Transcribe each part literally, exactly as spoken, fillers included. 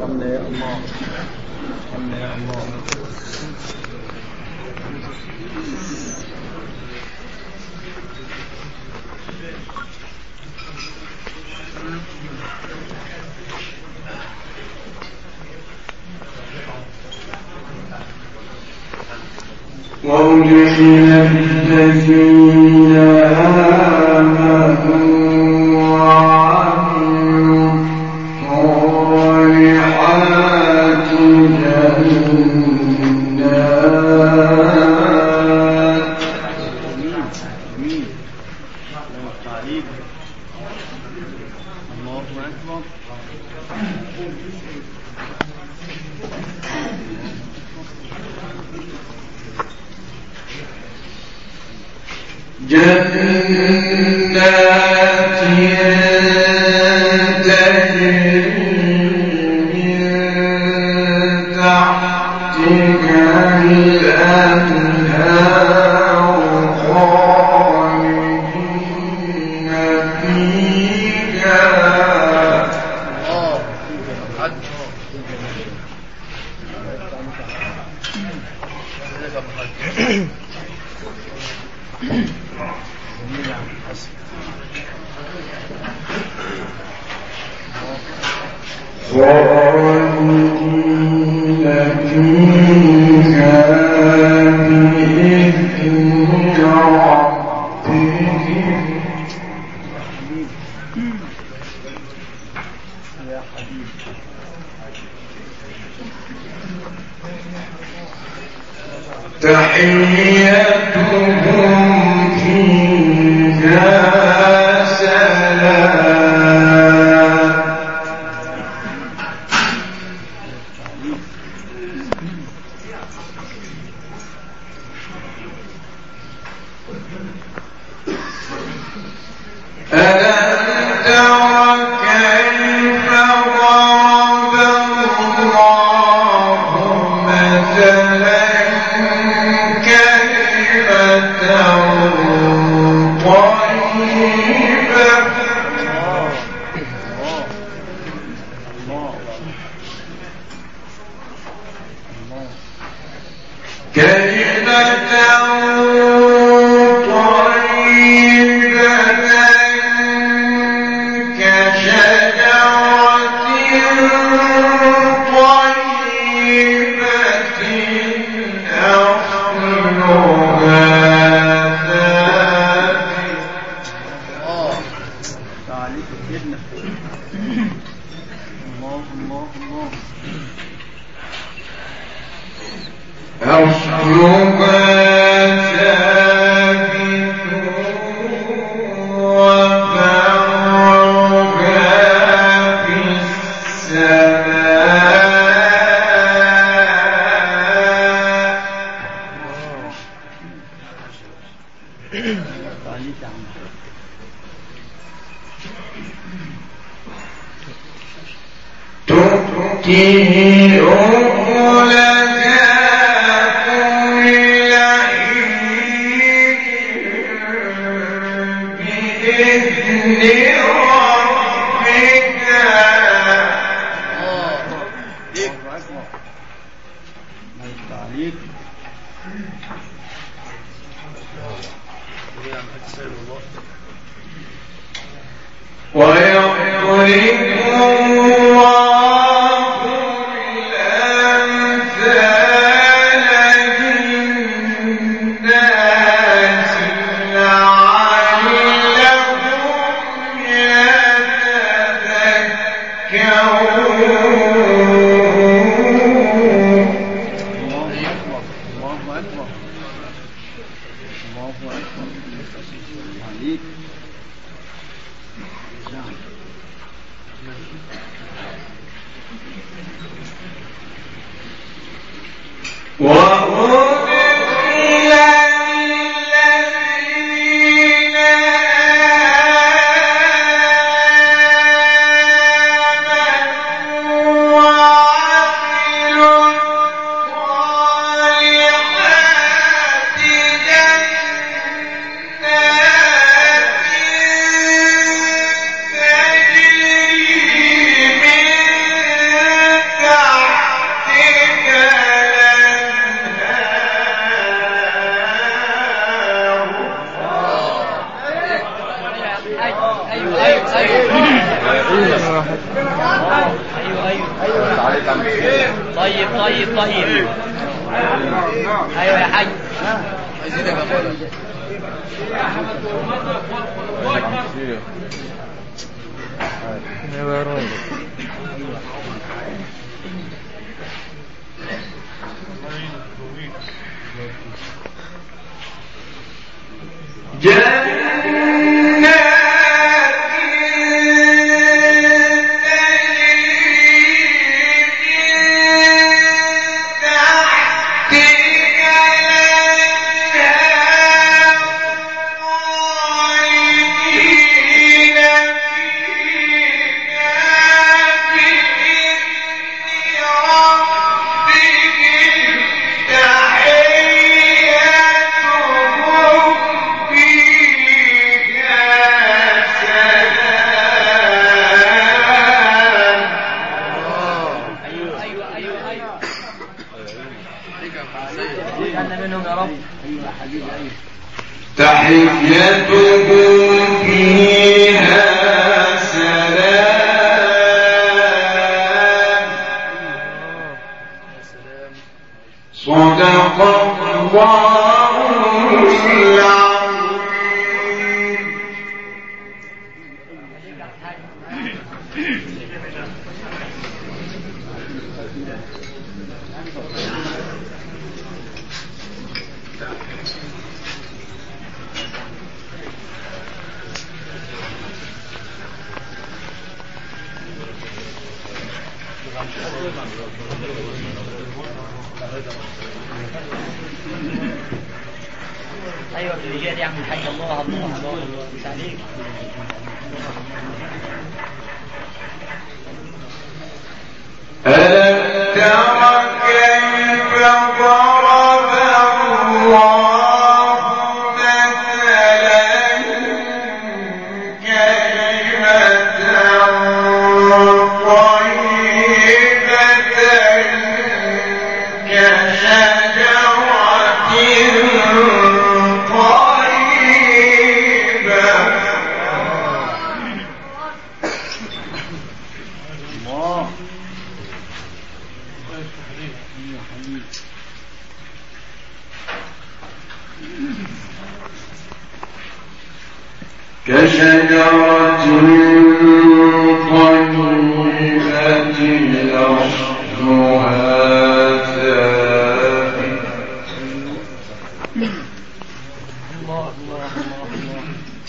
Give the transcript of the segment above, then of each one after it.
ارحمنا يا الله ارحمنا يا الله. وأدخل الذين آمنوا وعملوا الصالحات جنات. الله أكبر. جنات تجري من تحتها الأنهار خالدين فيها. خالدين فيها بإذن ربهم. يا حبيبي تحيتهم فيها سلام. ألم تر كيف ضرب الله مثلا كلمة طيبة كلمة تؤتي أولها كل حين بإذن ربك. ويضرب الله الأمثال للناس لعلهم يتذكرون. الله أكبر الله أكبر الله أكبر عليك. وأدخل الذين آمنوا طيب طيب طيب. ايوه يا حاج. عايزين يا تحيتهم فيها سلام. صدق الله العظيم. ايوه الرجال يعمل حاجه. الله الله الله مش عليك. ألم تر كيف ضرب الله مثلا كلمة طيبة كشجرة طيبة. الله كشجرة طيبة أصلها ثابت. الله الله الله الله.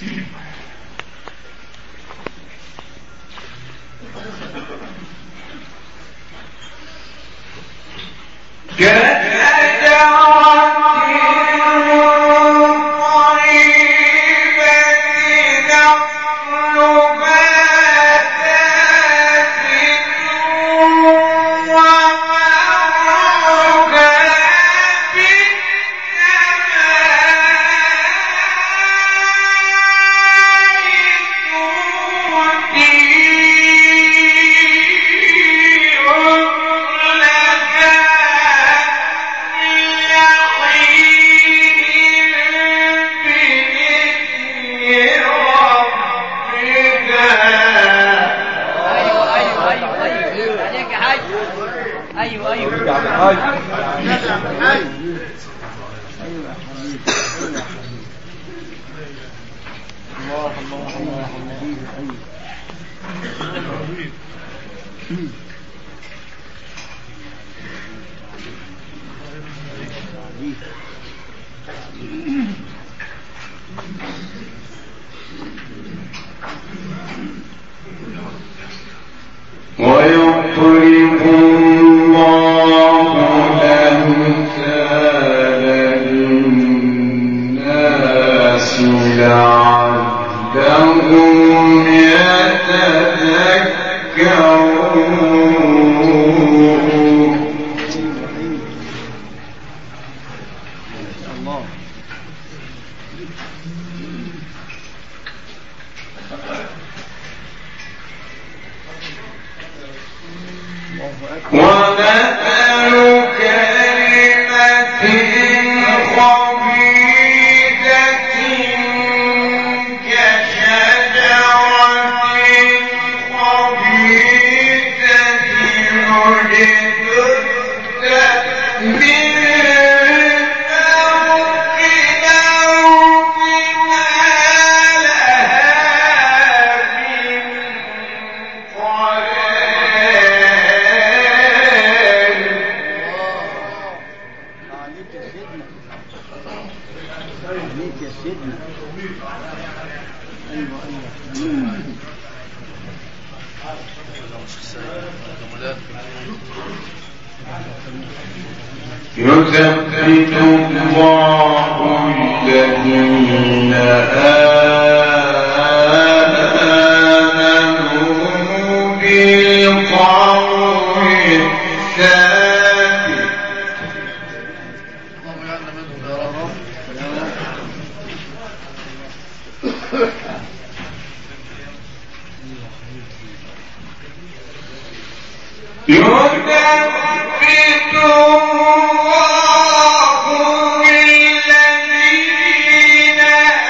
ايوه ايوه الله الله الله ويضرب الله الأمثال للناس لعلهم يتذكرون. ومثل كلمة خبيثة كشجرة خبيثة اجتثت يثبت الله الذين آمنوا بالقول الثابت. يثبت الله الذين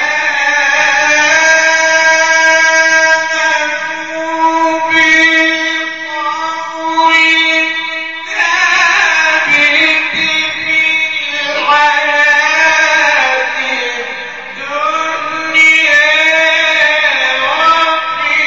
آمنوا بالقول الثابت في الحياة الدنيا وفي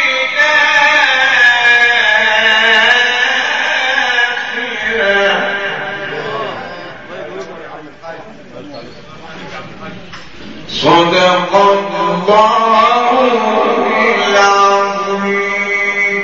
صدق الله العظيم.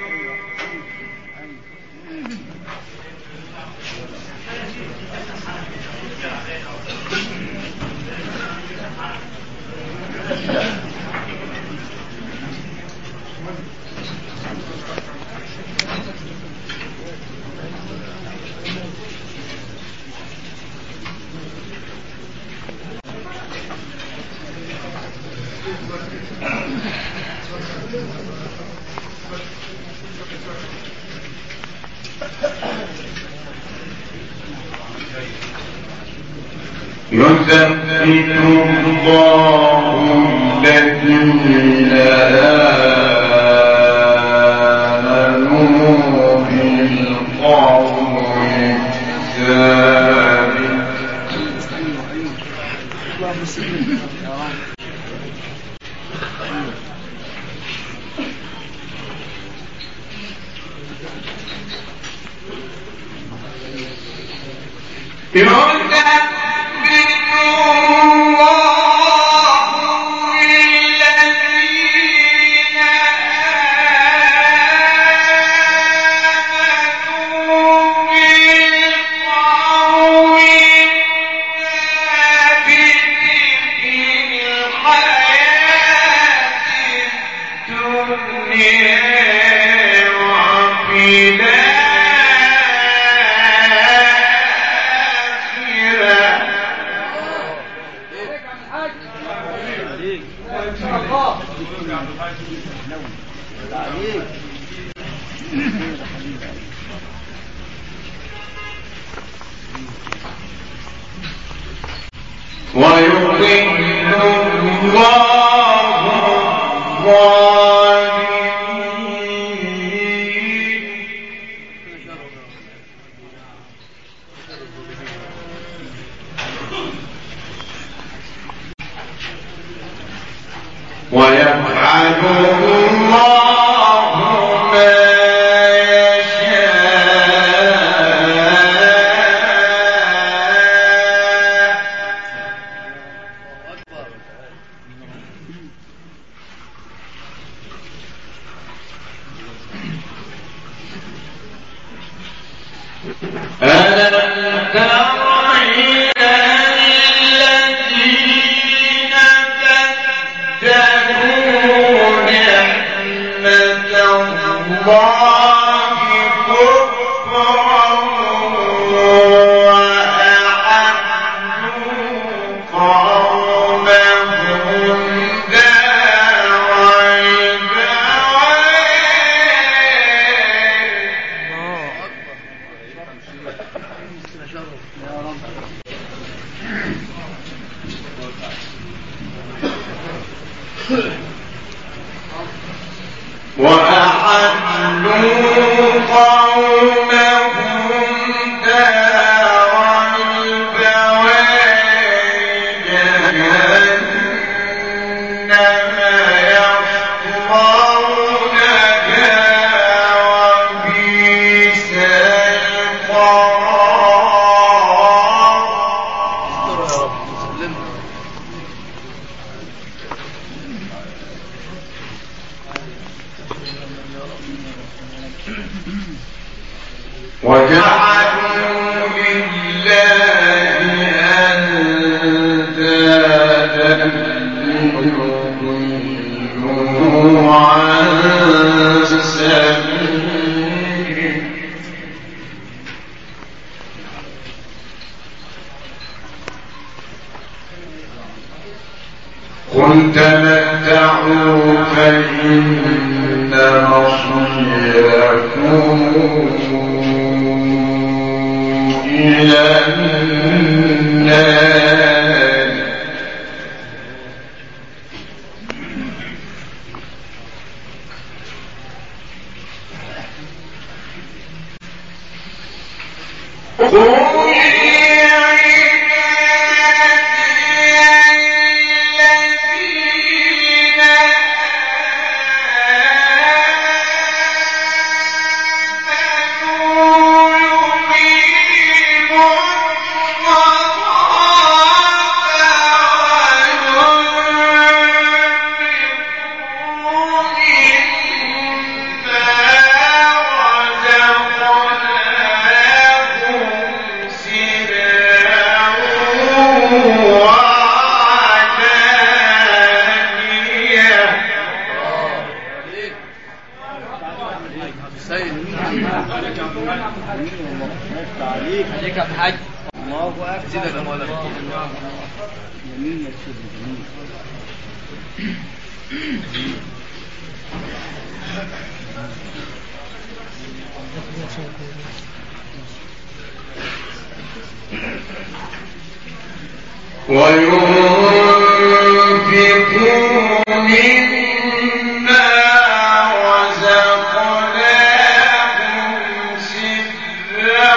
يثبت الله الذين آمنوا بالقول الثابت. ويضل الله الظالمين. ويفعل الله ما ألم تر إلى الذين بدلوا نعمة الله كفرا وأحلوا قومهم دار وأحلوا قومهم دار البوار جهنم يصلونها وبئس القرار. وجعلوا لله أندادا ليضلوا عن سبيله قل تمتعوا فإن مصيركم إلى النار عليك بحج. الله أكبر. زيدك يا مولانا. جميل يا شيخ جميل. وينفقوا مما رزقناهم سرا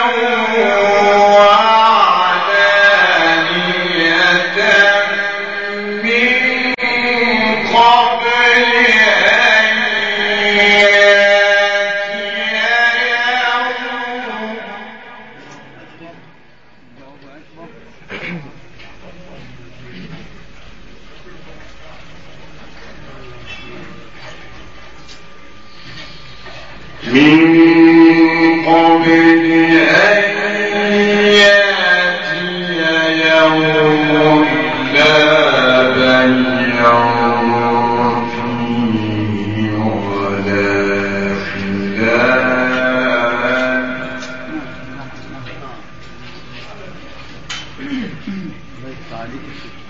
وعلانية من قبل أن يأتي يوم لا بيع فيه ولا خلال الله يفتح عليك يا شيخ.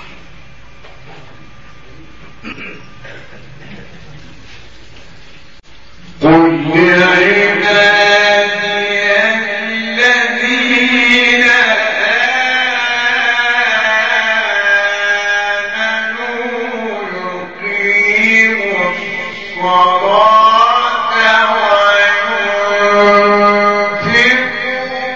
قل لعبادي الذين آمنوا يقيموا الصلاة وينفقوا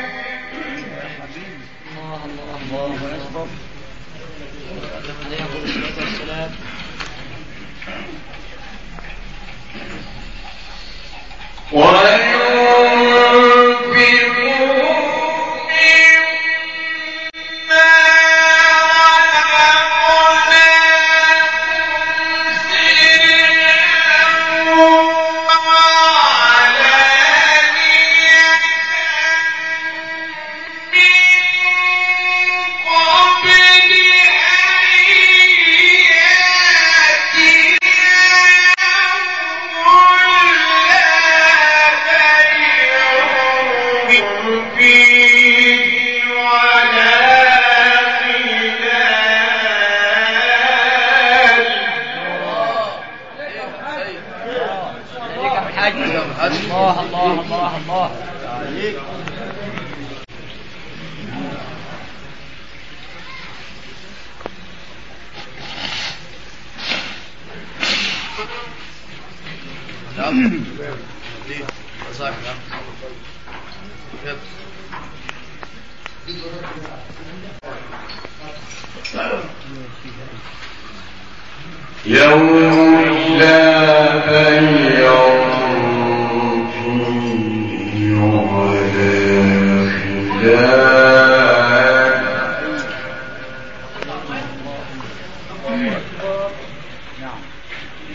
الله الله الله أكبر. عليه الصلاة والسلام. الله الله الله الله عليك. نعم. ليه؟ صاحب نعم. يوم لا بيع فيه ولا خلال نعم.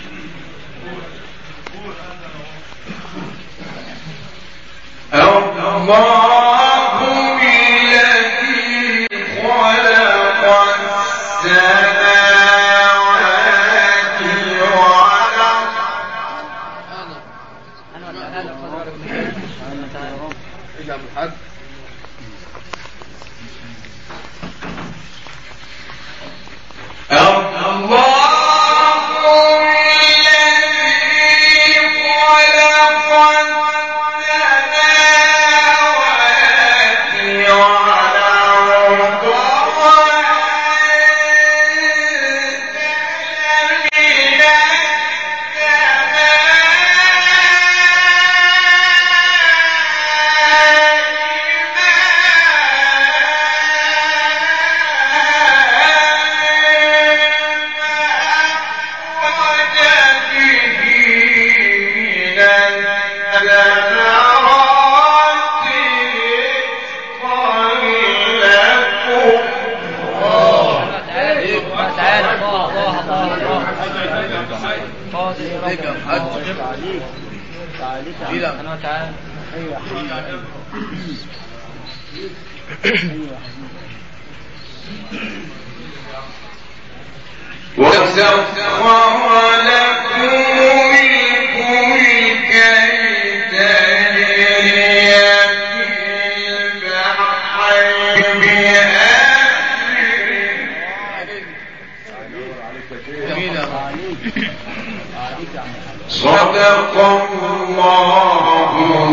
أو صدق الله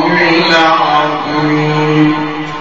العظيم.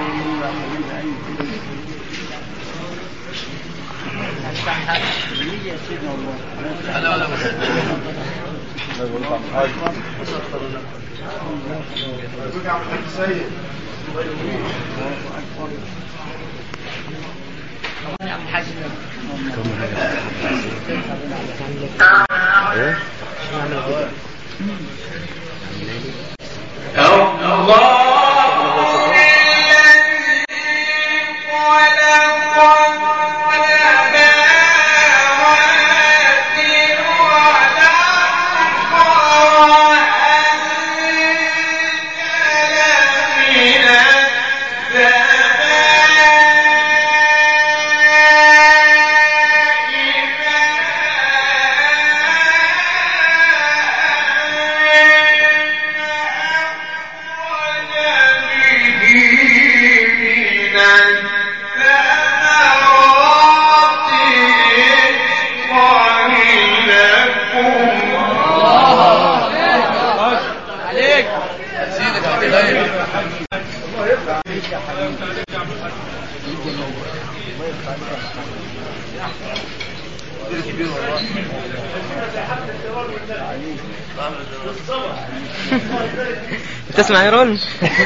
تسمع يرون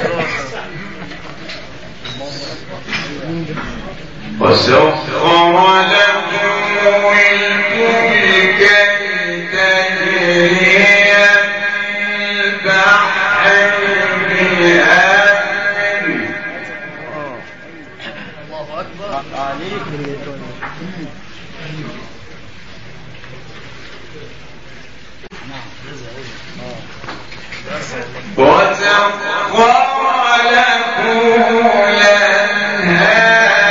وسخر لكم الفلك تجري في البحر بأمره. الله أكبر عليك. وسخر لكم الأنهار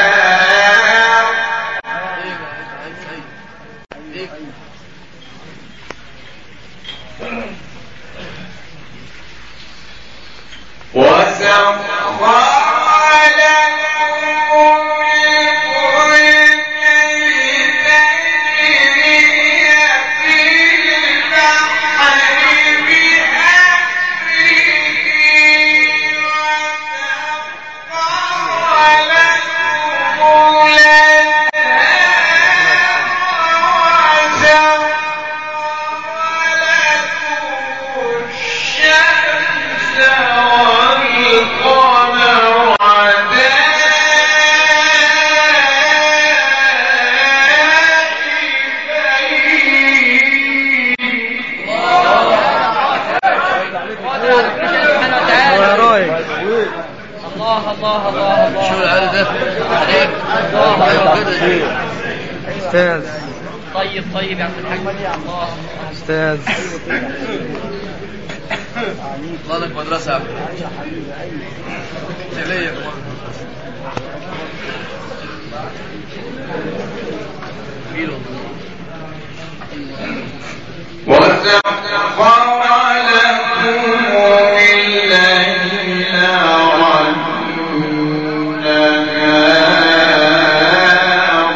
أستاذ. طيب طيب يا عبد الحاج. أستاذ الله لك مدرسة يا عبد ليه وسخر لكم الليل والنهار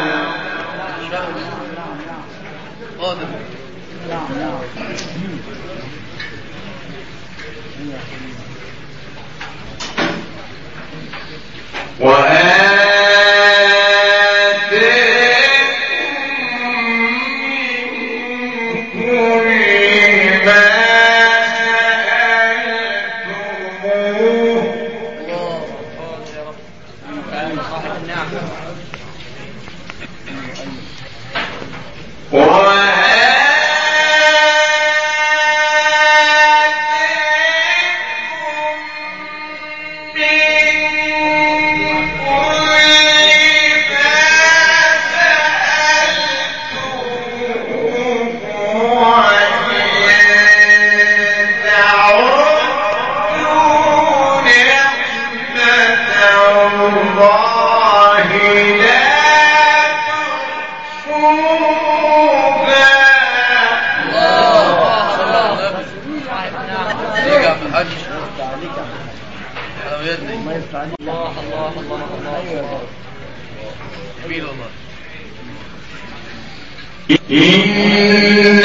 إن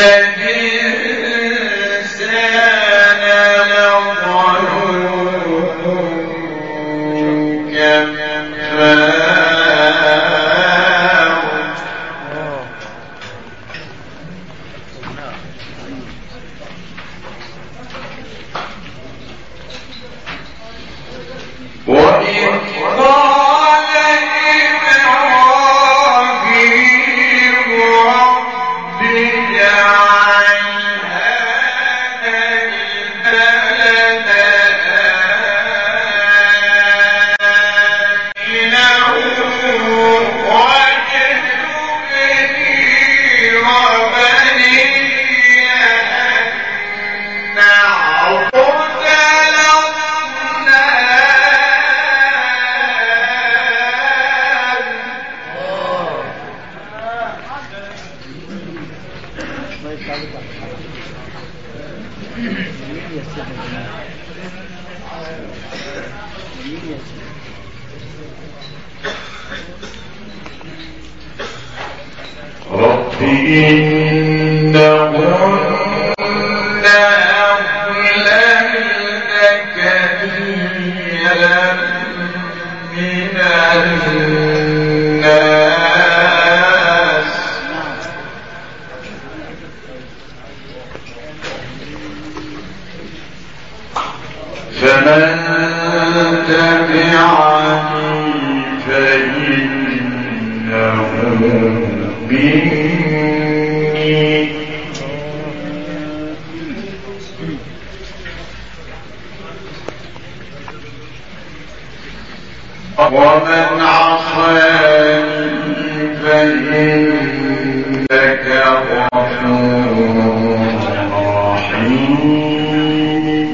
الإنسان لظلوم كفار وإذ قال إبراهيم رب اجعل هذا البلد آمنا واجنبني وبني أن نعبد رب إنهن أضللن كثيرا من الناس فمن تبعني فإنه مني ومن عصاني فإنك غفور رحيم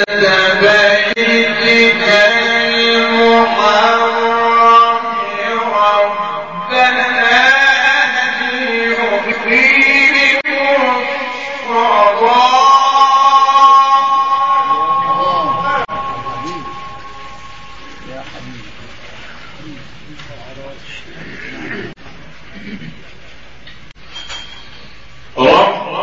عند بيتك المحرم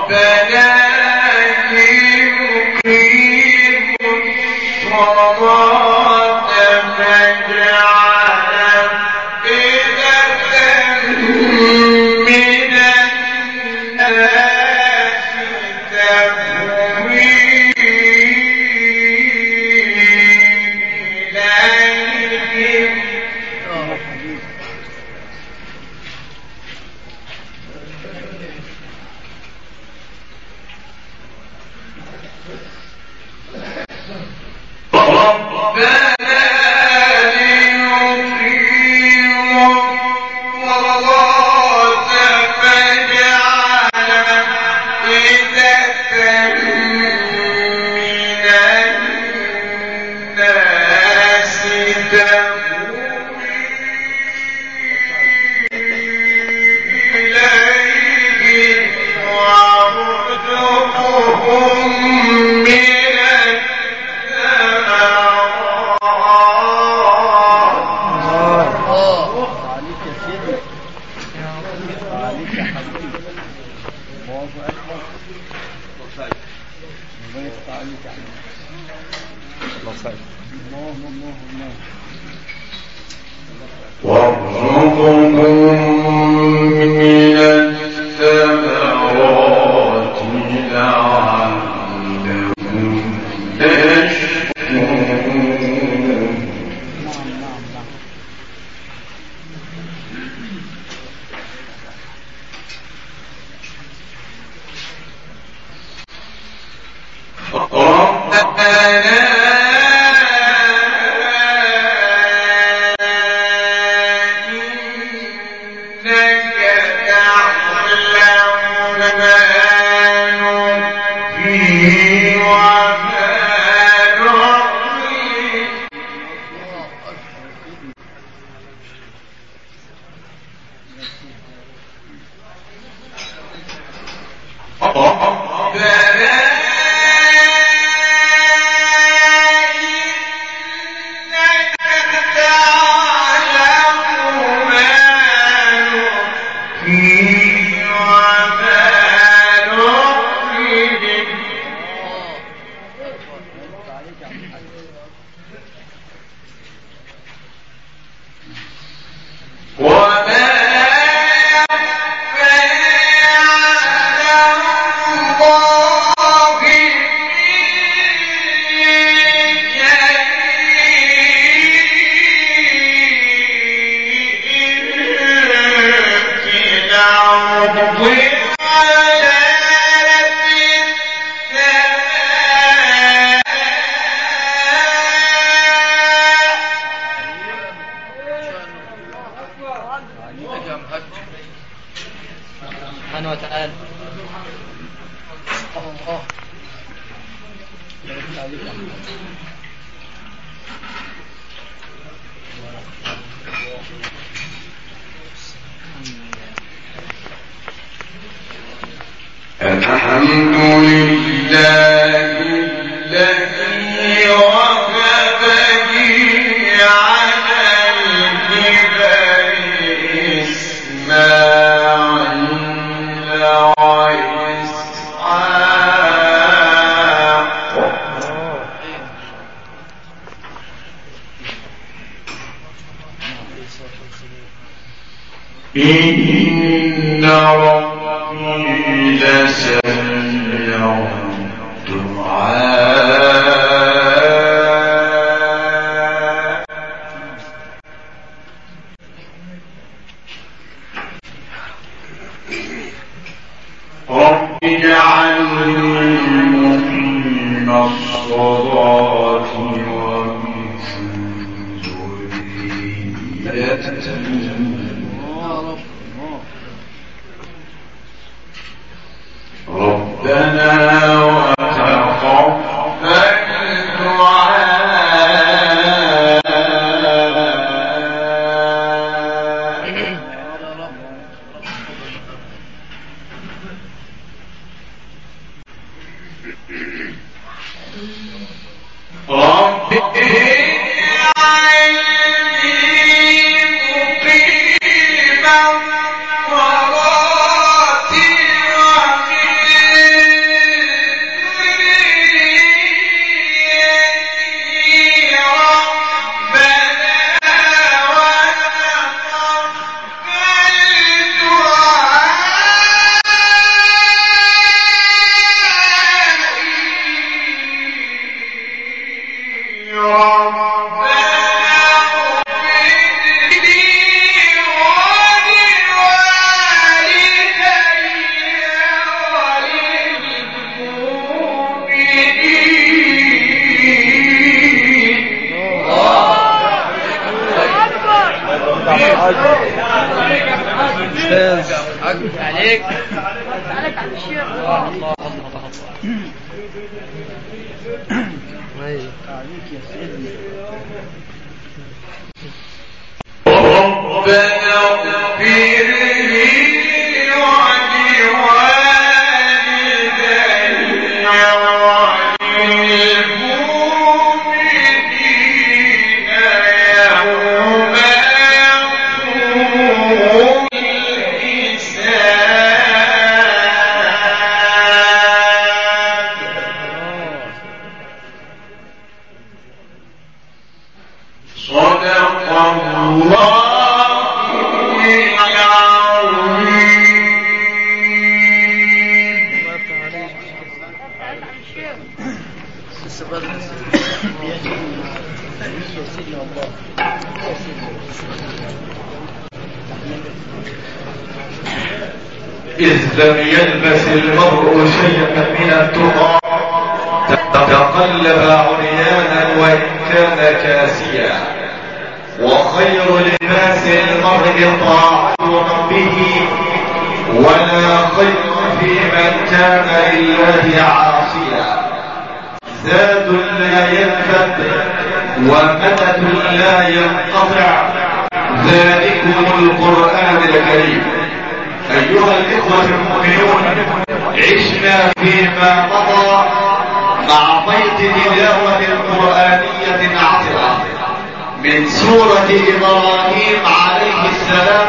سبحانه وتعالى. الله الحمد لله الذي وهبني على الكبر إسماعيل وإسحاق إن ربي لسميع الدعاء رب اجعلني مقيم الصلاة ومن ذريتي عليك عليك عم الشيخ. الله الله الله. عليك يا سيدي. ربنا اغفر لي ولوالدي وللمؤمنين يوم يقوم الحساب. صدق الله إذ لم يلبس المرء شيئا من التقى تقلب عريانا وإن كان كاسيا، وخير لباس المرء طاعة ربه، ولا خير في من كان لله عاصيا. زاد لا ينفد ومدد لا ينقطع، ذلكم القرآن الكريم. أيها الإخوة المؤمنون، عشنا فيما مضى مع بيت تلاوة قرآنية عطرة من سورة إبراهيم عليه السلام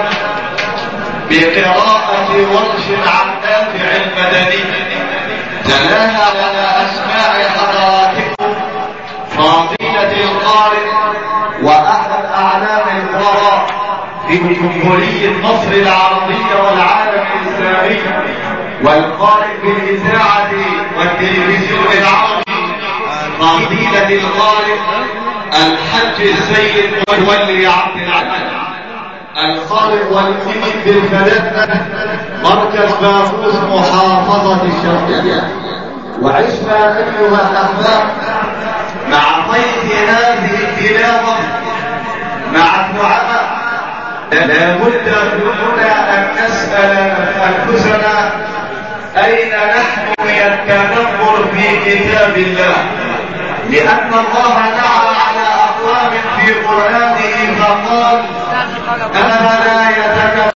بقراءة ورش عن نافع المدني، تلاها على أسماع حضراتكم فضيلة القارئ وأحد أعلام القراء في جمهورية مصر العربية والعالم الإسلامي، والقارئ بالإذاعة والتلفزيون العربي فضيلة القارئ الحج السيد متولي عبد العزيز، القارئ والمؤمن بالفلاح مركز باقوس محافظة الشرقية. وعشنا أيها الأحباب مع ضيف هذه التلاوة مع الدعاء. لا بد لنا أن نسأل أنفسنا أين نحن من التنظر في كتاب الله، لأن الله دعا على أقوام في قرآنه فقال أفلا يتدبرون